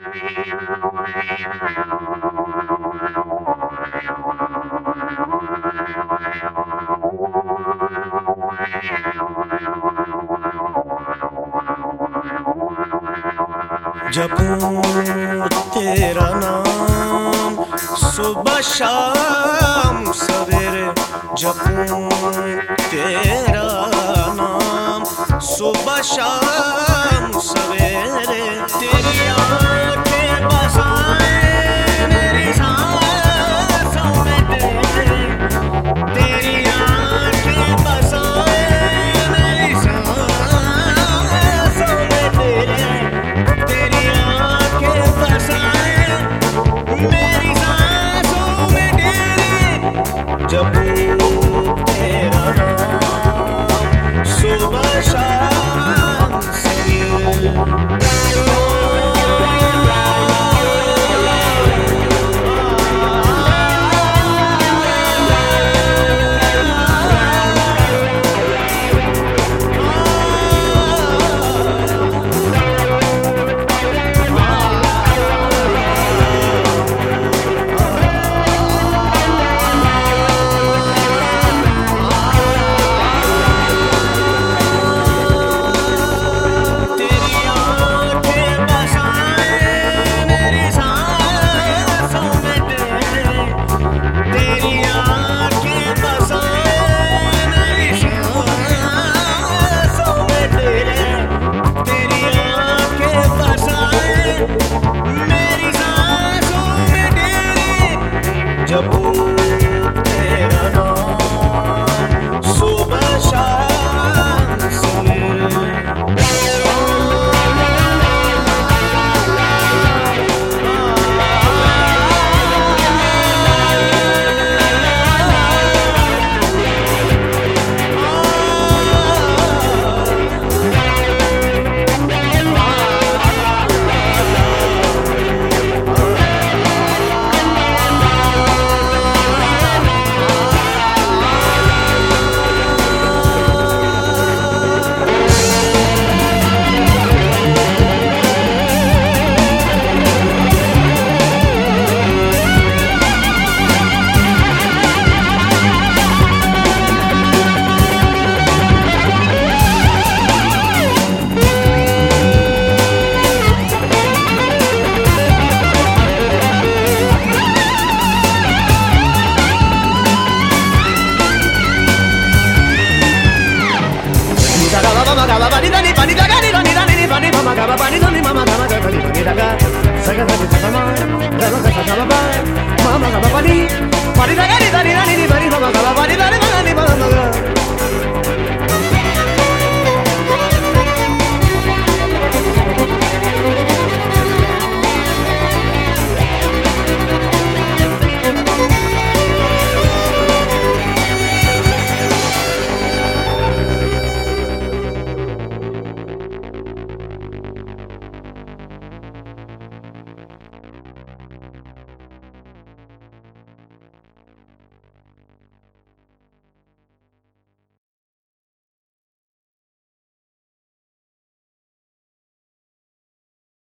जपूं तेरा नाम सुबह शाम सवेरे, जपूं तेरा नाम सुबह शाम सवेरे। तेरी आँखें बसाए मेरी सांसों में तेरे, तेरी आँखें बसाए मेरी सांसों में तेरे, तेरी आँखें बसाए मेरी सांसों में तेरे। जपूं तेरा नाम सुबह शाम सवेरे। Mama,